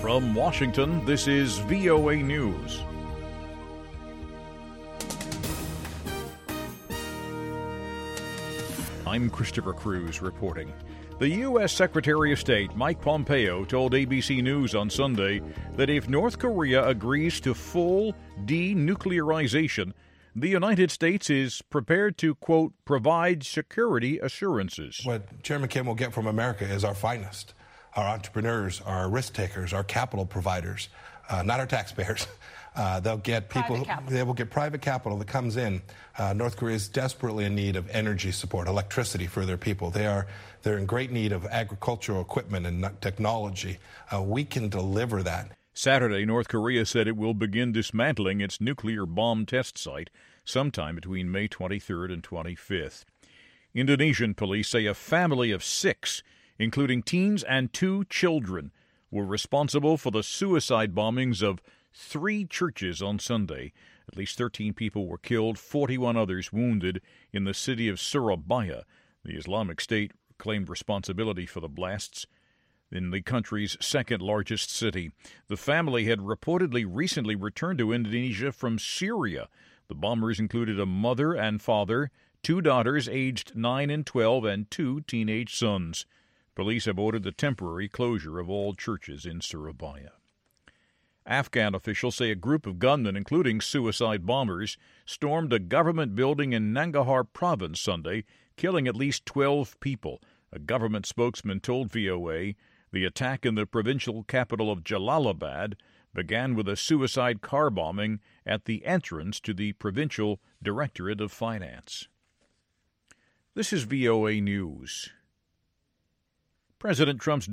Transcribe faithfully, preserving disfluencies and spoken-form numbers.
From Washington, this is V O A News. I'm Christopher Cruz reporting. The U S. Secretary of State Mike Pompeo told A B C News on Sunday that if North Korea agrees to full denuclearization, the United States is prepared to, quote, provide security assurances. What Chairman Kim will get from America is our finest, our entrepreneurs, our risk takers, our capital providers, uh, not our taxpayers. Uh, they'll get people. They will get private capital that comes in. Uh, North Korea is desperately in need of energy support, electricity for their people. They are they're in great need of agricultural equipment and technology. Uh, we can deliver that. Saturday, North Korea said it will begin dismantling its nuclear bomb test site sometime between May twenty-third and twenty-fifth. Indonesian police say a family of six, including teens and two children, were responsible for the suicide bombings of three churches on Sunday. At least thirteen people were killed, forty-one others wounded in the city of Surabaya. The Islamic State claimed responsibility for the blasts in the country's second-largest city. The family had reportedly recently returned to Indonesia from Syria. The bombers included a mother and father, two daughters aged nine and twelve, and two teenage sons. Police have ordered the temporary closure of all churches in Surabaya. Afghan officials say a group of gunmen, including suicide bombers, stormed a government building in Nangarhar province Sunday, killing at least twelve people. A government spokesman told V O A the attack in the provincial capital of Jalalabad began with a suicide car bombing at the entrance to the Provincial Directorate of Finance. This is V O A News. President Trump's